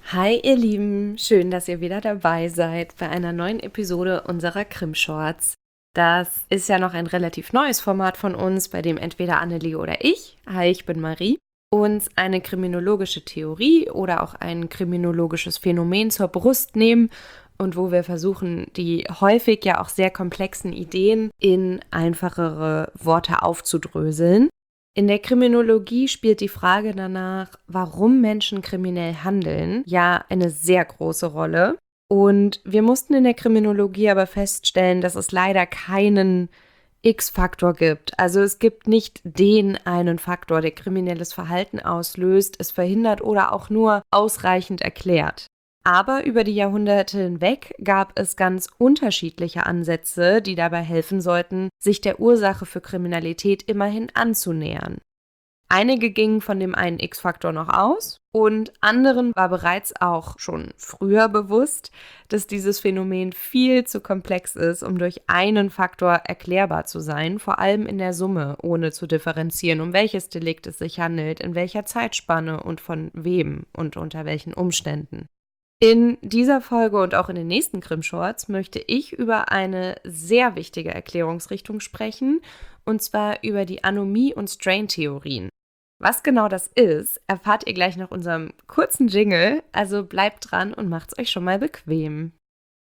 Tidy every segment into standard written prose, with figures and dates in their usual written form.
Hi ihr Lieben, schön, dass ihr wieder dabei seid bei einer neuen Episode unserer Krim-Shorts. Das ist ja noch ein relativ neues Format von uns, bei dem entweder Annelie oder hi, ich bin Marie, uns eine kriminologische Theorie oder auch ein kriminologisches Phänomen zur Brust nehmen und wo wir versuchen, die häufig ja auch sehr komplexen Ideen in einfachere Worte aufzudröseln. In der Kriminologie spielt die Frage danach, warum Menschen kriminell handeln, ja eine sehr große Rolle. Und wir mussten in der Kriminologie aber feststellen, dass es leider keinen X-Faktor gibt. Also es gibt nicht den einen Faktor, der kriminelles Verhalten auslöst, es verhindert oder auch nur ausreichend erklärt. Aber über die Jahrhunderte hinweg gab es ganz unterschiedliche Ansätze, die dabei helfen sollten, sich der Ursache für Kriminalität immerhin anzunähern. Einige gingen von dem einen X-Faktor noch aus und anderen war bereits auch schon früher bewusst, dass dieses Phänomen viel zu komplex ist, um durch einen Faktor erklärbar zu sein, vor allem in der Summe, ohne zu differenzieren, um welches Delikt es sich handelt, in welcher Zeitspanne und von wem und unter welchen Umständen. In dieser Folge und auch in den nächsten Krim-Shorts möchte ich über eine sehr wichtige Erklärungsrichtung sprechen, und zwar über die Anomie- und Strain-Theorien. Was genau das ist, erfahrt ihr gleich nach unserem kurzen Jingle, also bleibt dran und macht's euch schon mal bequem.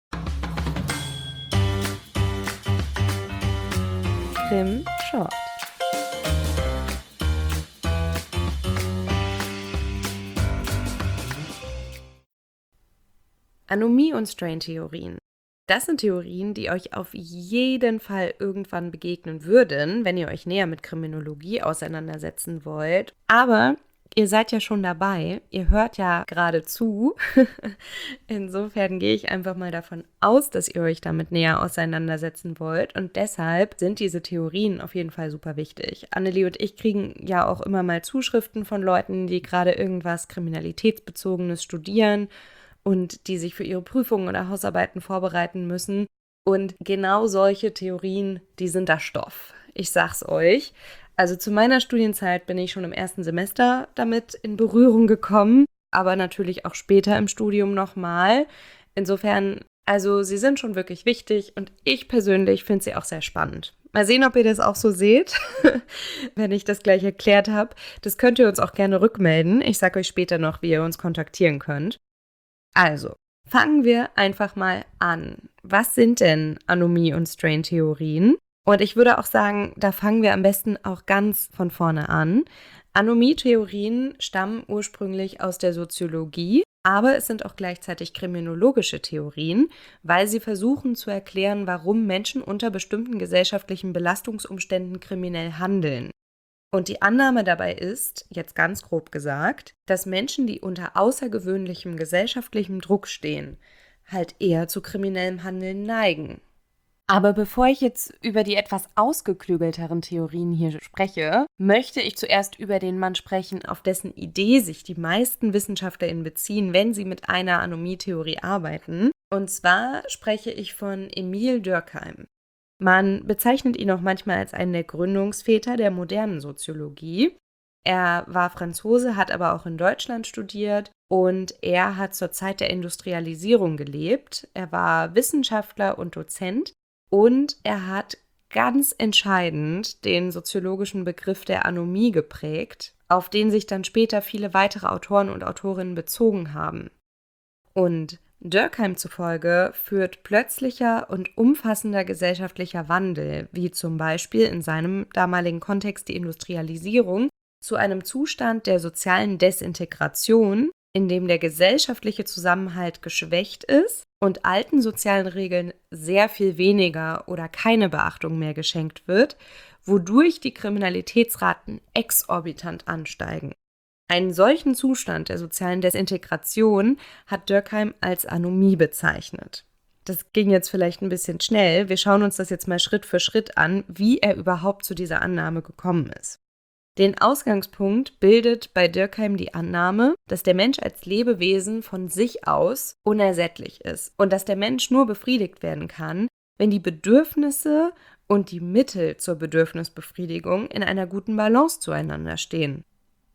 Krim-Short. Anomie- und Strain-Theorien. Das sind Theorien, die euch auf jeden Fall irgendwann begegnen würden, wenn ihr euch näher mit Kriminologie auseinandersetzen wollt. Aber ihr seid ja schon dabei, ihr hört ja gerade zu. Insofern gehe ich einfach mal davon aus, dass ihr euch damit näher auseinandersetzen wollt. Und deshalb sind diese Theorien auf jeden Fall super wichtig. Annelie und ich kriegen ja auch immer mal Zuschriften von Leuten, die gerade irgendwas Kriminalitätsbezogenes studieren und die sich für ihre Prüfungen oder Hausarbeiten vorbereiten müssen. Und genau solche Theorien, die sind da Stoff. Ich sag's euch. Also zu meiner Studienzeit bin ich schon im ersten Semester damit in Berührung gekommen, aber natürlich auch später im Studium nochmal. Insofern, also sie sind schon wirklich wichtig und ich persönlich finde sie auch sehr spannend. Mal sehen, ob ihr das auch so seht, wenn ich das gleich erklärt habe. Das könnt ihr uns auch gerne rückmelden. Ich sage euch später noch, wie ihr uns kontaktieren könnt. Also, fangen wir einfach mal an. Was sind denn Anomie- und Strain-Theorien? Und ich würde auch sagen, da fangen wir am besten auch ganz von vorne an. Anomie-Theorien stammen ursprünglich aus der Soziologie, aber es sind auch gleichzeitig kriminologische Theorien, weil sie versuchen zu erklären, warum Menschen unter bestimmten gesellschaftlichen Belastungsumständen kriminell handeln. Und die Annahme dabei ist, jetzt ganz grob gesagt, dass Menschen, die unter außergewöhnlichem gesellschaftlichem Druck stehen, halt eher zu kriminellem Handeln neigen. Aber bevor ich jetzt über die etwas ausgeklügelteren Theorien hier spreche, möchte ich zuerst über den Mann sprechen, auf dessen Idee sich die meisten WissenschaftlerInnen beziehen, wenn sie mit einer Anomie-Theorie arbeiten. Und zwar spreche ich von Émile Durkheim. Man bezeichnet ihn auch manchmal als einen der Gründungsväter der modernen Soziologie. Er war Franzose, hat aber auch in Deutschland studiert und er hat zur Zeit der Industrialisierung gelebt. Er war Wissenschaftler und Dozent und er hat ganz entscheidend den soziologischen Begriff der Anomie geprägt, auf den sich dann später viele weitere Autoren und Autorinnen bezogen haben. Und Durkheim zufolge führt plötzlicher und umfassender gesellschaftlicher Wandel, wie zum Beispiel in seinem damaligen Kontext die Industrialisierung, zu einem Zustand der sozialen Desintegration, in dem der gesellschaftliche Zusammenhalt geschwächt ist und alten sozialen Regeln sehr viel weniger oder keine Beachtung mehr geschenkt wird, wodurch die Kriminalitätsraten exorbitant ansteigen. Einen solchen Zustand der sozialen Desintegration hat Durkheim als Anomie bezeichnet. Das ging jetzt vielleicht ein bisschen schnell. Wir schauen uns das jetzt mal Schritt für Schritt an, wie er überhaupt zu dieser Annahme gekommen ist. Den Ausgangspunkt bildet bei Durkheim die Annahme, dass der Mensch als Lebewesen von sich aus unersättlich ist und dass der Mensch nur befriedigt werden kann, wenn die Bedürfnisse und die Mittel zur Bedürfnisbefriedigung in einer guten Balance zueinander stehen.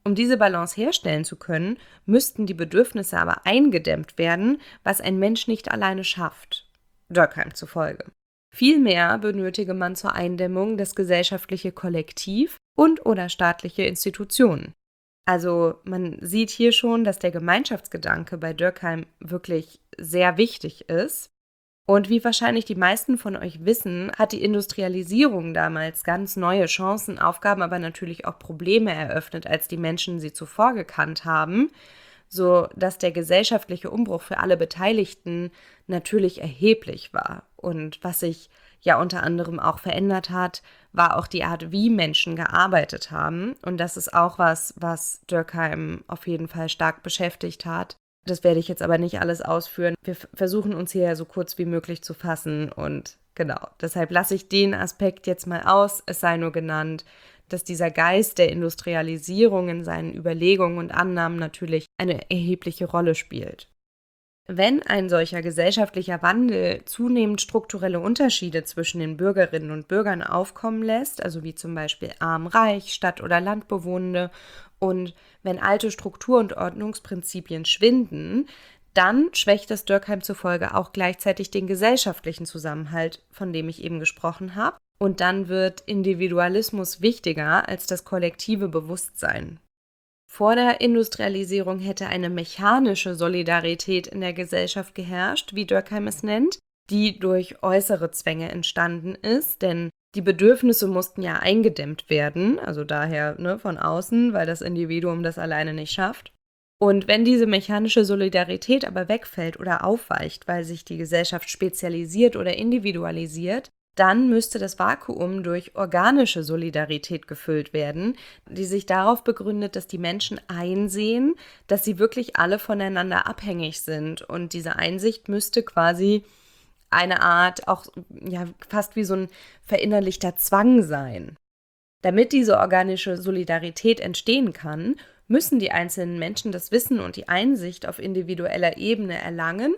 Um diese Balance herstellen zu können, müssten die Bedürfnisse aber eingedämmt werden, was ein Mensch nicht alleine schafft. Durkheim zufolge. Vielmehr benötige man zur Eindämmung das gesellschaftliche Kollektiv und/oder staatliche Institutionen. Also man sieht hier schon, dass der Gemeinschaftsgedanke bei Durkheim wirklich sehr wichtig ist. Und wie wahrscheinlich die meisten von euch wissen, hat die Industrialisierung damals ganz neue Chancen, Aufgaben, aber natürlich auch Probleme eröffnet, als die Menschen sie zuvor gekannt haben, so dass der gesellschaftliche Umbruch für alle Beteiligten natürlich erheblich war. Und was sich ja unter anderem auch verändert hat, war auch die Art, wie Menschen gearbeitet haben. Und das ist auch was Durkheim auf jeden Fall stark beschäftigt hat. Das werde ich jetzt aber nicht alles ausführen. Wir versuchen uns hier so kurz wie möglich zu fassen und genau, deshalb lasse ich den Aspekt jetzt mal aus. Es sei nur genannt, dass dieser Geist der Industrialisierung in seinen Überlegungen und Annahmen natürlich eine erhebliche Rolle spielt. Wenn ein solcher gesellschaftlicher Wandel zunehmend strukturelle Unterschiede zwischen den Bürgerinnen und Bürgern aufkommen lässt, also wie zum Beispiel arm-reich, Stadt- oder Landbewohnende, und wenn alte Struktur- und Ordnungsprinzipien schwinden, dann schwächt es Durkheim zufolge auch gleichzeitig den gesellschaftlichen Zusammenhalt, von dem ich eben gesprochen habe, und dann wird Individualismus wichtiger als das kollektive Bewusstsein. Vor der Industrialisierung hätte eine mechanische Solidarität in der Gesellschaft geherrscht, wie Durkheim es nennt, die durch äußere Zwänge entstanden ist, denn die Bedürfnisse mussten ja eingedämmt werden, also daher von außen, weil das Individuum das alleine nicht schafft. Und wenn diese mechanische Solidarität aber wegfällt oder aufweicht, weil sich die Gesellschaft spezialisiert oder individualisiert, dann müsste das Vakuum durch organische Solidarität gefüllt werden, die sich darauf begründet, dass die Menschen einsehen, dass sie wirklich alle voneinander abhängig sind. Und diese Einsicht müsste quasi eine Art, auch ja fast wie so ein verinnerlichter Zwang sein. Damit diese organische Solidarität entstehen kann, müssen die einzelnen Menschen das Wissen und die Einsicht auf individueller Ebene erlangen,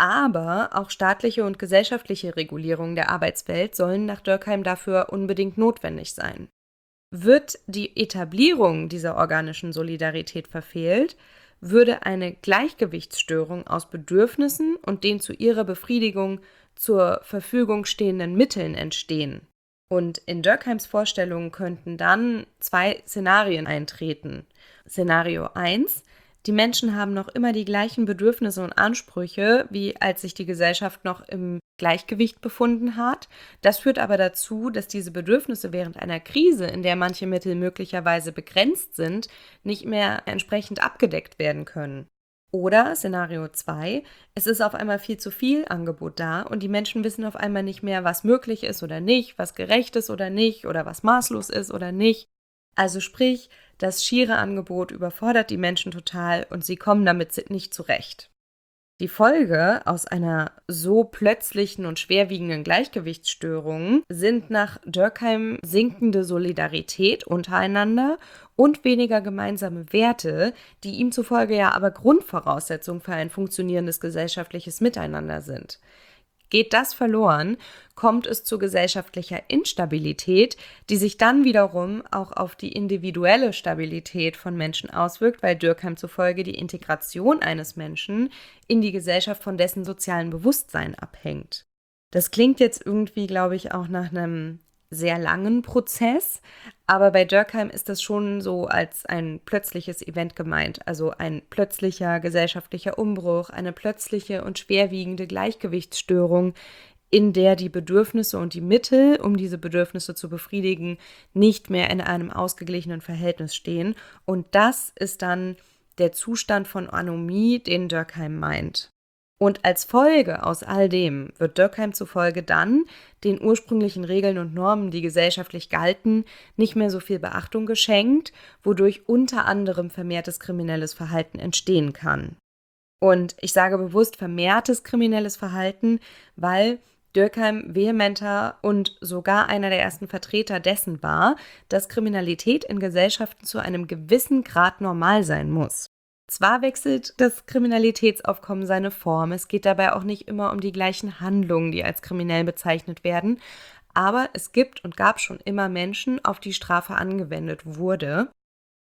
aber auch staatliche und gesellschaftliche Regulierungen der Arbeitswelt sollen nach Durkheim dafür unbedingt notwendig sein. Wird die Etablierung dieser organischen Solidarität verfehlt, würde eine Gleichgewichtsstörung aus Bedürfnissen und den zu ihrer Befriedigung zur Verfügung stehenden Mitteln entstehen. Und in Durkheims Vorstellungen könnten dann 2 Szenarien eintreten. Szenario 1: Die Menschen haben noch immer die gleichen Bedürfnisse und Ansprüche, wie als sich die Gesellschaft noch im Gleichgewicht befunden hat. Das führt aber dazu, dass diese Bedürfnisse während einer Krise, in der manche Mittel möglicherweise begrenzt sind, nicht mehr entsprechend abgedeckt werden können. Oder Szenario 2: Es ist auf einmal viel zu viel Angebot da und die Menschen wissen auf einmal nicht mehr, was möglich ist oder nicht, was gerecht ist oder nicht oder was maßlos ist oder nicht. Also sprich, das schiere Angebot überfordert die Menschen total und sie kommen damit nicht zurecht. Die Folge aus einer so plötzlichen und schwerwiegenden Gleichgewichtsstörung sind nach Durkheim sinkende Solidarität untereinander und weniger gemeinsame Werte, die ihm zufolge ja aber Grundvoraussetzung für ein funktionierendes gesellschaftliches Miteinander sind. Geht das verloren, kommt es zu gesellschaftlicher Instabilität, die sich dann wiederum auch auf die individuelle Stabilität von Menschen auswirkt, weil Durkheim zufolge die Integration eines Menschen in die Gesellschaft von dessen sozialen Bewusstsein abhängt. Das klingt jetzt irgendwie, glaube ich, auch nach einem sehr langen Prozess, aber bei Durkheim ist das schon so als ein plötzliches Event gemeint, also ein plötzlicher gesellschaftlicher Umbruch, eine plötzliche und schwerwiegende Gleichgewichtsstörung, in der die Bedürfnisse und die Mittel, um diese Bedürfnisse zu befriedigen, nicht mehr in einem ausgeglichenen Verhältnis stehen. Und das ist dann der Zustand von Anomie, den Durkheim meint. Und als Folge aus all dem wird Durkheim zufolge dann den ursprünglichen Regeln und Normen, die gesellschaftlich galten, nicht mehr so viel Beachtung geschenkt, wodurch unter anderem vermehrtes kriminelles Verhalten entstehen kann. Und ich sage bewusst vermehrtes kriminelles Verhalten, weil Durkheim vehementer und sogar einer der ersten Vertreter dessen war, dass Kriminalität in Gesellschaften zu einem gewissen Grad normal sein muss. Zwar wechselt das Kriminalitätsaufkommen seine Form, es geht dabei auch nicht immer um die gleichen Handlungen, die als kriminell bezeichnet werden, aber es gibt und gab schon immer Menschen, auf die Strafe angewendet wurde.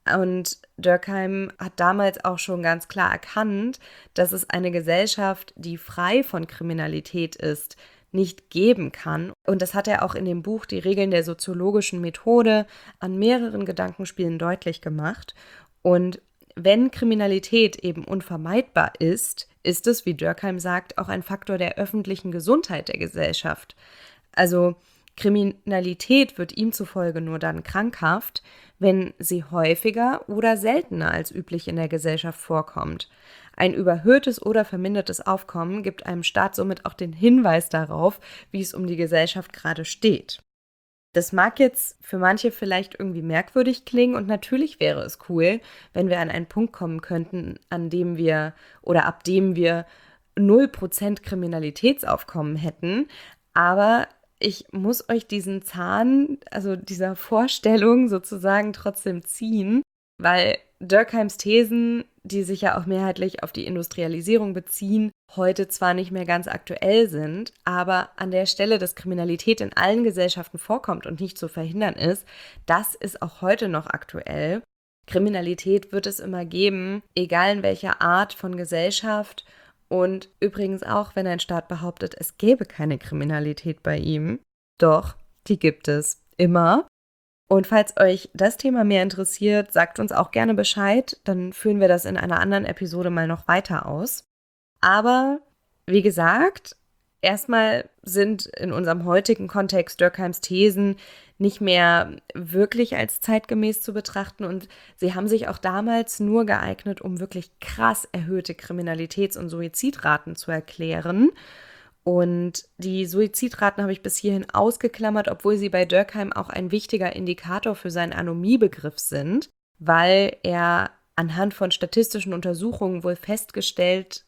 Und Durkheim hat damals auch schon ganz klar erkannt, dass es eine Gesellschaft, die frei von Kriminalität ist, nicht geben kann. Und das hat er auch in dem Buch Die Regeln der soziologischen Methode an mehreren Gedankenspielen deutlich gemacht. Und wenn Kriminalität eben unvermeidbar ist, ist es, wie Durkheim sagt, auch ein Faktor der öffentlichen Gesundheit der Gesellschaft. Also Kriminalität wird ihm zufolge nur dann krankhaft, wenn sie häufiger oder seltener als üblich in der Gesellschaft vorkommt. Ein überhöhtes oder vermindertes Aufkommen gibt einem Staat somit auch den Hinweis darauf, wie es um die Gesellschaft gerade steht. Das mag jetzt für manche vielleicht irgendwie merkwürdig klingen und natürlich wäre es cool, wenn wir an einen Punkt kommen könnten, an dem wir oder ab dem wir 0% Kriminalitätsaufkommen hätten, aber ich muss euch diesen Zahn, also dieser Vorstellung sozusagen trotzdem ziehen, weil Durkheims Thesen, die sich ja auch mehrheitlich auf die Industrialisierung beziehen, heute zwar nicht mehr ganz aktuell sind, aber an der Stelle, dass Kriminalität in allen Gesellschaften vorkommt und nicht zu verhindern ist, das ist auch heute noch aktuell. Kriminalität wird es immer geben, egal in welcher Art von Gesellschaft. Und übrigens auch, wenn ein Staat behauptet, es gäbe keine Kriminalität bei ihm. Doch, die gibt es immer. Und falls euch das Thema mehr interessiert, sagt uns auch gerne Bescheid. Dann führen wir das in einer anderen Episode mal noch weiter aus. Aber wie gesagt, erstmal sind in unserem heutigen Kontext Durkheims Thesen nicht mehr wirklich als zeitgemäß zu betrachten und sie haben sich auch damals nur geeignet, um wirklich krass erhöhte Kriminalitäts- und Suizidraten zu erklären. Und die Suizidraten habe ich bis hierhin ausgeklammert, obwohl sie bei Durkheim auch ein wichtiger Indikator für seinen Anomiebegriff sind, weil er anhand von statistischen Untersuchungen wohl festgestellt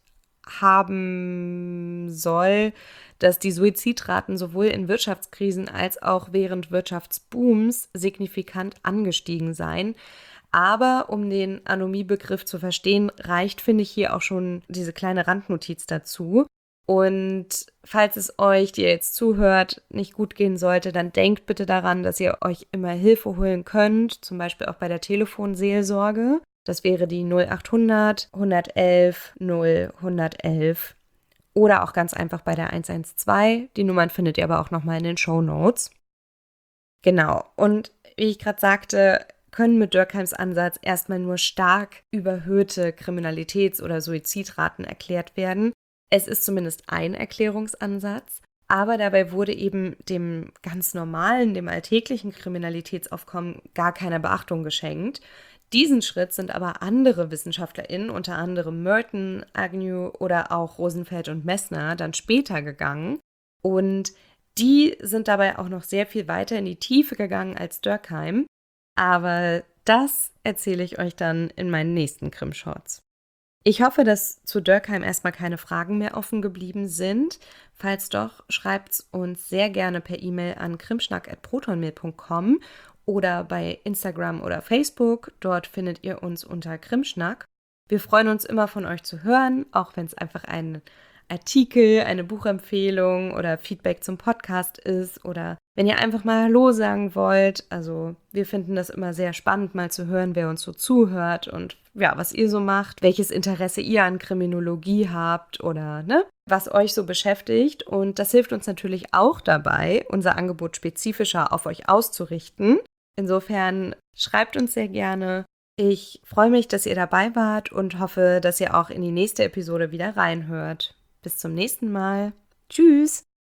haben soll, dass die Suizidraten sowohl in Wirtschaftskrisen als auch während Wirtschaftsbooms signifikant angestiegen seien. Aber um den Anomiebegriff zu verstehen, reicht, finde ich, hier auch schon diese kleine Randnotiz dazu. Und falls es euch, die ihr jetzt zuhört, nicht gut gehen sollte, dann denkt bitte daran, dass ihr euch immer Hilfe holen könnt, zum Beispiel auch bei der Telefonseelsorge. Das wäre die 0800 111 0 111 oder auch ganz einfach bei der 112. Die Nummern findet ihr aber auch nochmal in den Shownotes. Genau, und wie ich gerade sagte, können mit Durkheims Ansatz erstmal nur stark überhöhte Kriminalitäts- oder Suizidraten erklärt werden. Es ist zumindest ein Erklärungsansatz, aber dabei wurde eben dem ganz normalen, dem alltäglichen Kriminalitätsaufkommen gar keine Beachtung geschenkt. Diesen Schritt sind aber andere WissenschaftlerInnen, unter anderem Merton, Agnew oder auch Rosenfeld und Messner, dann später gegangen. Und die sind dabei auch noch sehr viel weiter in die Tiefe gegangen als Durkheim. Aber das erzähle ich euch dann in meinen nächsten Krim-Shorts. Ich hoffe, dass zu Durkheim erstmal keine Fragen mehr offen geblieben sind. Falls doch, schreibt uns sehr gerne per E-Mail an krimschnack@protonmail.com oder bei Instagram oder Facebook. Dort findet ihr uns unter Krimschnack. Wir freuen uns immer von euch zu hören, auch wenn es einfach ein Artikel, eine Buchempfehlung oder Feedback zum Podcast ist oder wenn ihr einfach mal Hallo sagen wollt. Also wir finden das immer sehr spannend, mal zu hören, wer uns so zuhört und ja, was ihr so macht, welches Interesse ihr an Kriminologie habt oder was euch so beschäftigt. Und das hilft uns natürlich auch dabei, unser Angebot spezifischer auf euch auszurichten. Insofern schreibt uns sehr gerne. Ich freue mich, dass ihr dabei wart und hoffe, dass ihr auch in die nächste Episode wieder reinhört. Bis zum nächsten Mal. Tschüss!